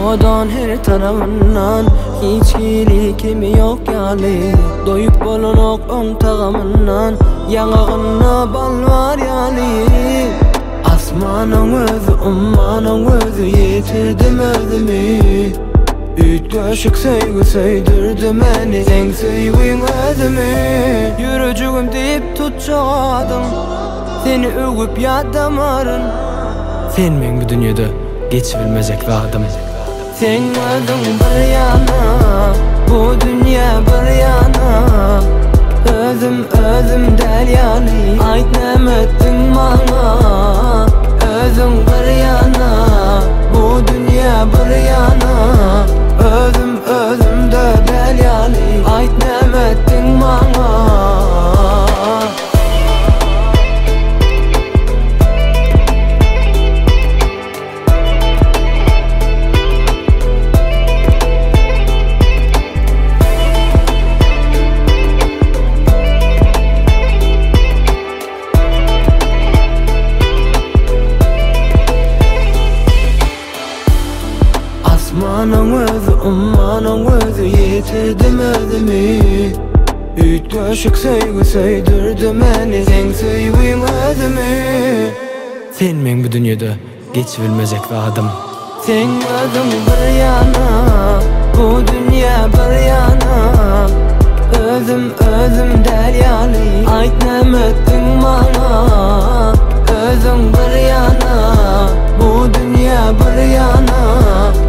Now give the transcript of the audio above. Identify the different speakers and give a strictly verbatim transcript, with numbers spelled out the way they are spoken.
Speaker 1: Odan her tarafından hiç ilikimi yok yali. Doyup bolunok on tağımından yanağına bal var yali. Asmanın özü ummanın özü yitirdim özümü. Üç köşük sevgi söydürdü meni sen sevgin özümü. Yürücüğüm deyip tutuşadım seni ögüp yadamarın. Sen men bu dünyada geçirilmeyecek vadım. Sen özün bir yana, bu dünya bir yana. Özüm özüm del yani, ayt nemettin bana. Özün bir yana, bu dünya bir yana. Özüm özüm de del yani, ayt nemettin bana. Asmanın özü ummanın özü yitirdim özümü. Üç köşük sevgi söydürdü meni sen sevgin özümü. Sen men bu dünyada geçirilmeyecek vadım. Sen özün bir yana, bu dünya bir yana. Özüm özüm del yani, ayt nemettin bana. Özün bir yana, bu dünya bir yana.